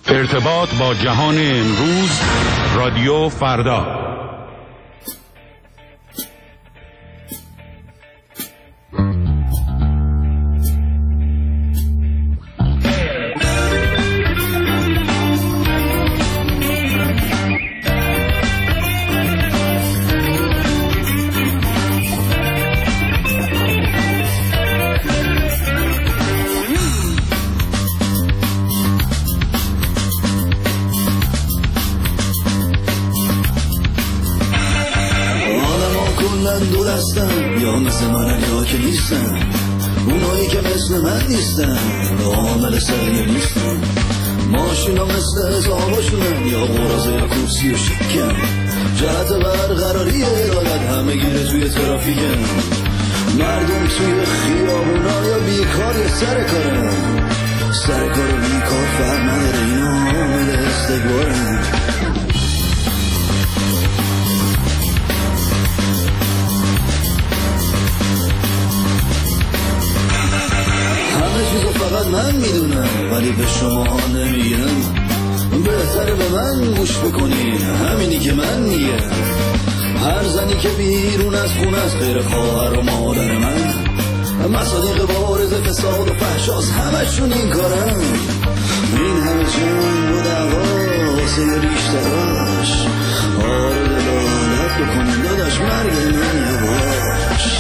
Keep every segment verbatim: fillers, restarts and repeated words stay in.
ارتباط با جهان امروز، رادیو فردا. دو دستن یا مثل من یا که نیستن، اونایی که مثل من نیستن عامل سریع نیستن. ماشینا مثل حساباشونن یا غرازه یا کرسی و شکن، جهت برقراری عدالت همه گیره توی ترافیکن. مردم توی خیابونا یا بیکار یا سر کارن، سر کار و بیکار فرق نداره، اینا عامل استکبارن. فقط من میدونم ولی به شما نمیگم، بهتره به من گوش بکنین، همینی که من میگم. هر زنی که بیرون از خونه از غیر خواهر و مادر من، مصادیق بارز فساد و فحشاست، همشون این کارن. این همه جنگ و دعوا واسه ریشتراش، آره دلالت بکنین داداش، مرگ من یواش.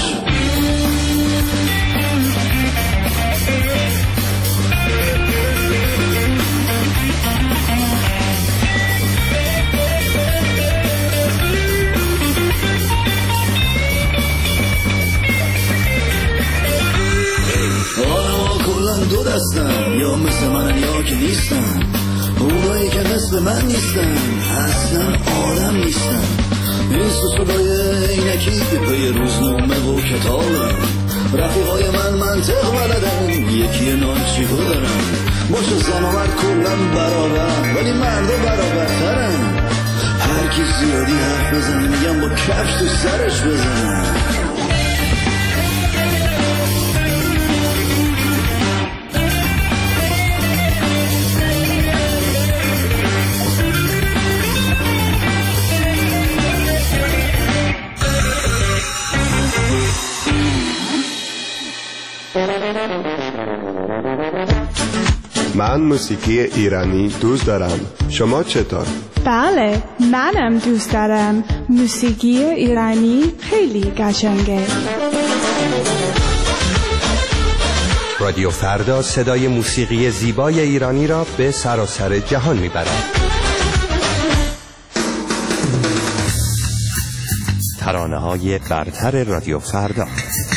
دو دستن یا مثل من یا که نیستن، اونایی که مثل من نیستن اصلا آدم نیستن. این سوسولای اینکی که پی روزنامه و کتابن، رفیقای من منطق بلدن، یکی نانچیکو دارن. باشه زن و مرد کلن برابر ولی مردا برابرترن. هر کی زیادی حرف بزنه میگم با کفش تو سرش بزنن. من موسیقی ایرانی دوست دارم. شما چطور؟ بله، منم دوست دارم. موسیقی ایرانی خیلی قشنگه. رادیو فردا صدای موسیقی زیبای ایرانی را به سراسر جهان میبرد. ترانه‌های برتر رادیو فردا.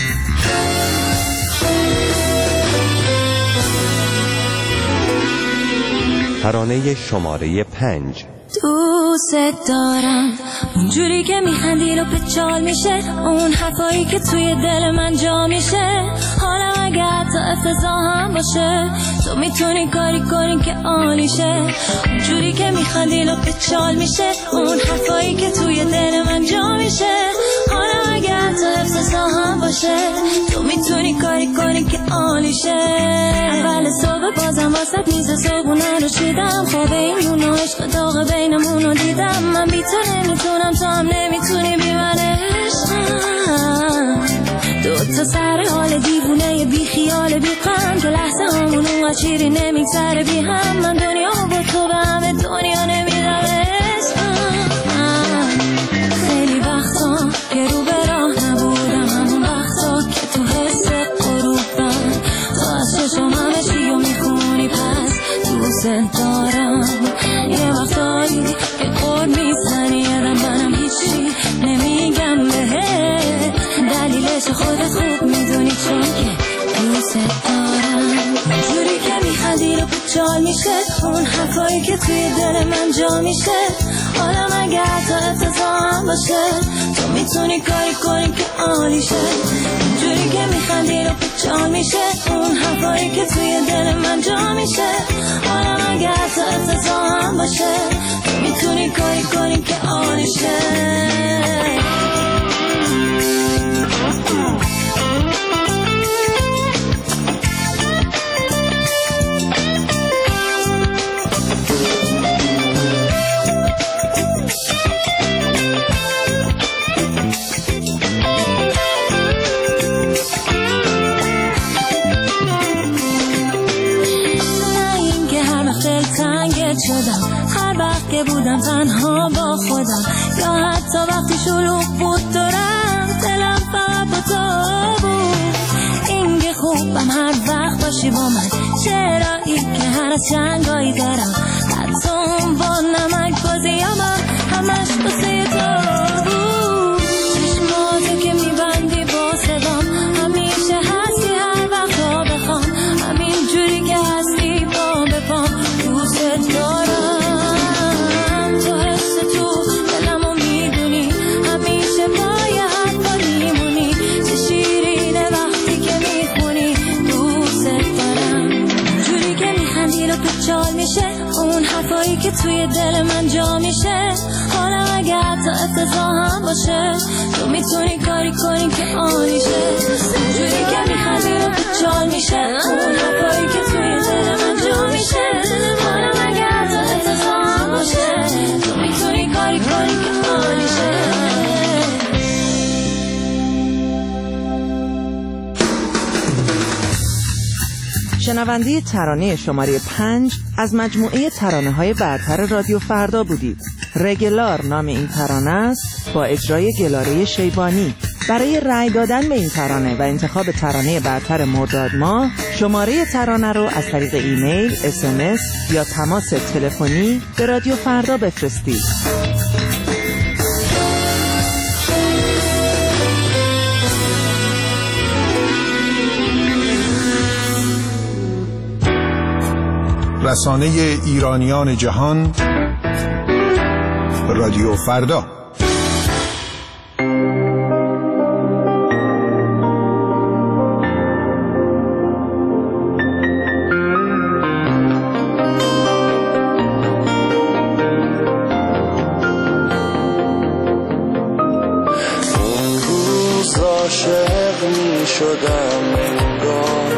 ترانه شماره پنج. دوست دارم اونجوری که میخندی و پچال میشه، اون حرفایی که توی دل من جا میشه. حالا اگر تا افتضاح هم باشه، تو میتونی کاری کنی که عالیشه. اونجوری که میخندی و پچال میشه، اون حرفایی که توی دل من جا میشه. حالا اگر تا افتضاح هم باشه، تو میتونی کاری کنی که عالیشه. اول صبح بازم واسه میز صبحونه رو چیدم، خواب این و عشق داغ بینمون رو دیدم. من بی تو نمیتونم، تو هم نمیتونی بی من عشقم. دو تا سر حال دیوونه بی خیال بی غم، که لحظه همون اونقدر چیری نمیگذره بی هم. من دنیا با تو به همه دنیا نمیدم عشقم. خیلی وقتا که رو به راه نبودم، همون وقتا که تو حس غروبم، تو از چشم همه چی رو میخونی، پس دوست دارم. یه وقتایی که قول میزنی ادم منم هیچی نمیگم بهه، دلیلش خودت خوب میدونی چون که دوست دارم. جوری که میخندی رو پچال میشه، اون حرفایی که توی دل من جا میشه. حالا مگر تا افتضاح هم باشه، تو میتونی کاری کنی که عالیشه. جوری که میخندی رو پچال میشه، اون حرفایی که توی دل من جا میشه. حالا مگر تا افتضاح هم باشه، تو میتونی کاری کنی که عالیشه. ساکت شدم هر وقت که بودم تنها با خودم، یا حتی وقتی شلوغ بود دورم دلم فقط با تو بود. این که خوبم هر وقت باشی با من، چرایی که هر از چنگایی دارم، حتی اون با نمک بازیامم همش بسه تو بود. چشماتو که میبندی با صدام همیشه هستی هر وقت تا بخوام، همین جوری که هستی با بپام دوست دارم. تو حس تو دلمو میدونی همیشه پای حرفا میمونی، چه شیرینه وقتی که میخونی دوست دارم. جوری که میخندی رو پیچال میشه اون حرفایی که توی دل من جا میشه، حالا اگه حتی افتضاح هم باشه تو میتونی کاری کنی که آنیشه. جوری که میخندی رو پیچال میشه اون حرفایی که توی دل من جا میشه، حالا اگه حتی افتضاح هم باشه تو میتونی کاری کنی که آنیشه. شنونده ترانه شماره پنج از مجموعه ترانه های برتر رادیو فردا بودید. رگلار نام این ترانه است با اجرای گلاره شیبانی. برای رأی دادن به این ترانه و انتخاب ترانه برتر مرداد ماه شماره ترانه رو از طریق ایمیل، اس ام اس یا تماس تلفنی به رادیو فردا بفرستید. رسانه ایرانیان جهان رادیو فردا. اون روز عاشق می شدم انگار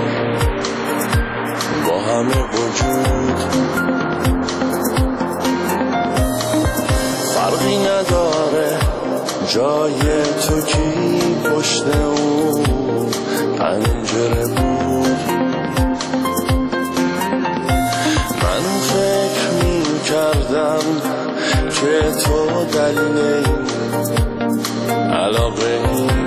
با همه وجود، فرقی نداره جای تو کی پشت اون پنجره بود. من فکر می کردم که تو دلیل علاقه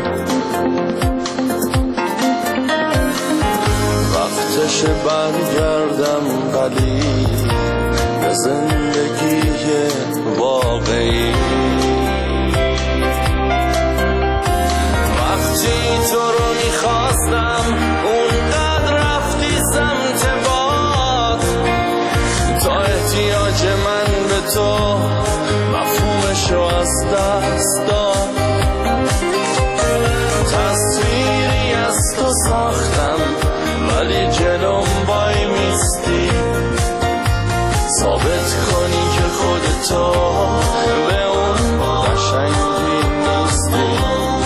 وقتش برگردم ولی به زندگی واقعی. وقتی تو رو میخواستم اونقدر رفتی سمت باد، تا احتیاج من به تو مفهومشو از دست داد. تصویری از تو ساختم ولی جلوم وای میستی، ثابت کنی که خودتو به اون قشنگی نیستی.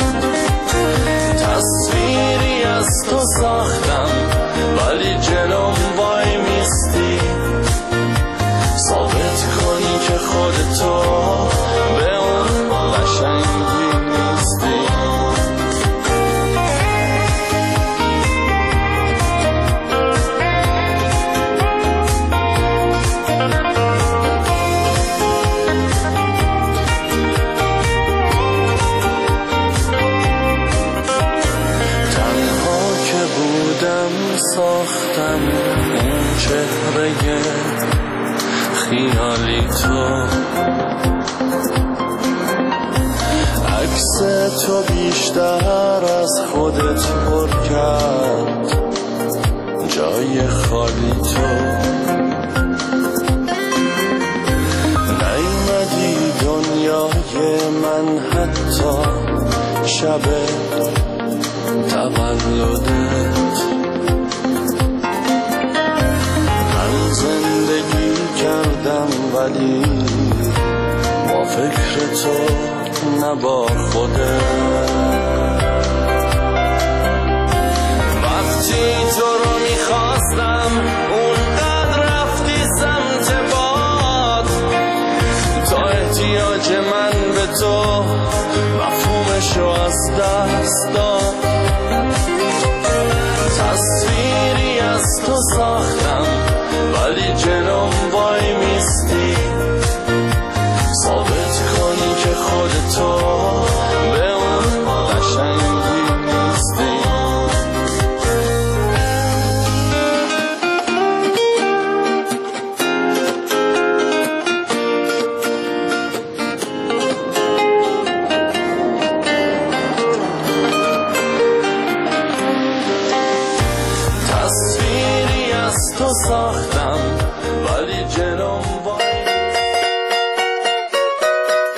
تصویری از تو ساختم ولی جلوم وای میستی، ثابت کنی که خودتو به اون قشنگی نیستی. ساختم اون چهره خیالی تو، عکس تو بیشتر از خودت پر کرد جای خالی تو. نیومدی دنیای من حتی شب تولدت، زندگی کردم ولی با فکر تو نه با خودت. وقتی تو رو میخواستم اونقدر رفتی سمت باد، تا احتیاج من به تو مفهومشو از دست داد. تصویری از تو ساختم ولی جلوم وای میستی،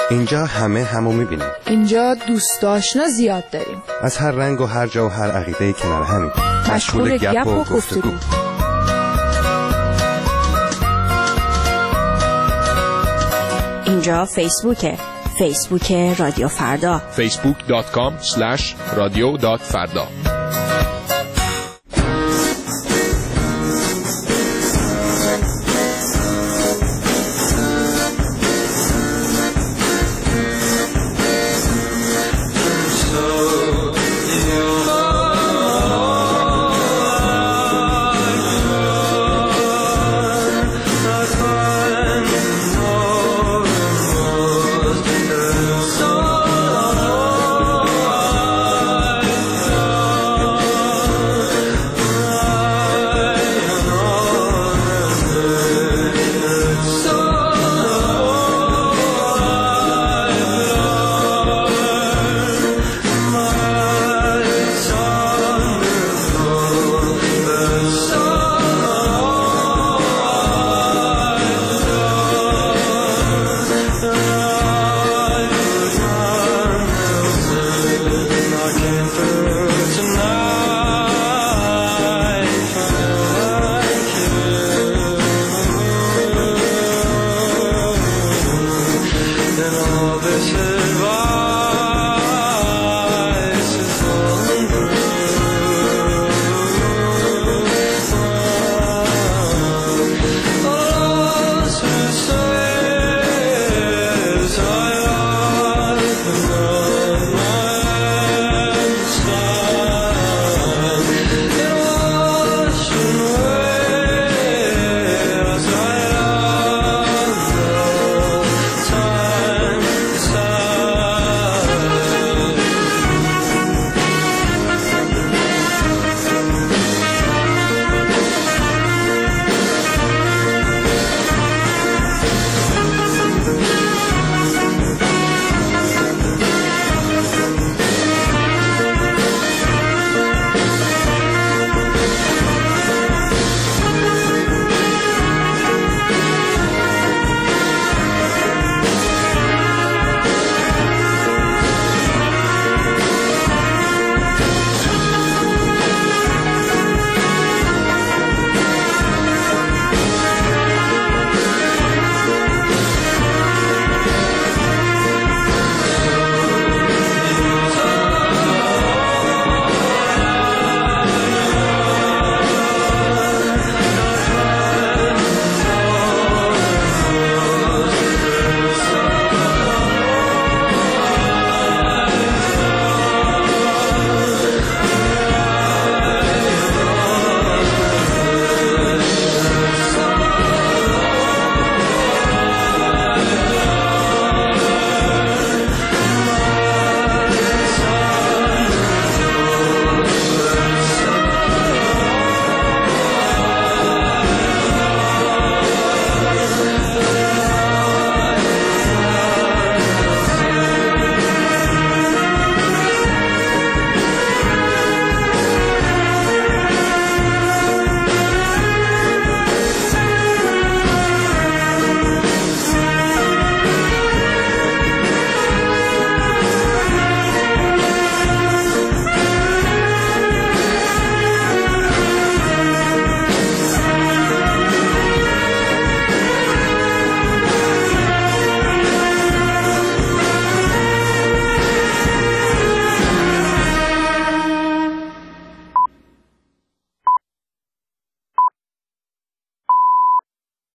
اینجا همه همو میبینیم. اینجا دوست آشنا زیاد داریم. از هر رنگ و هر جا و هر عقیده کنار همین. مشغول گپ و گفتگو. اینجا فیسبوکه. فیسبوک رادیو فردا. فیسبوک دات کام اسلش رادیو دات فردا.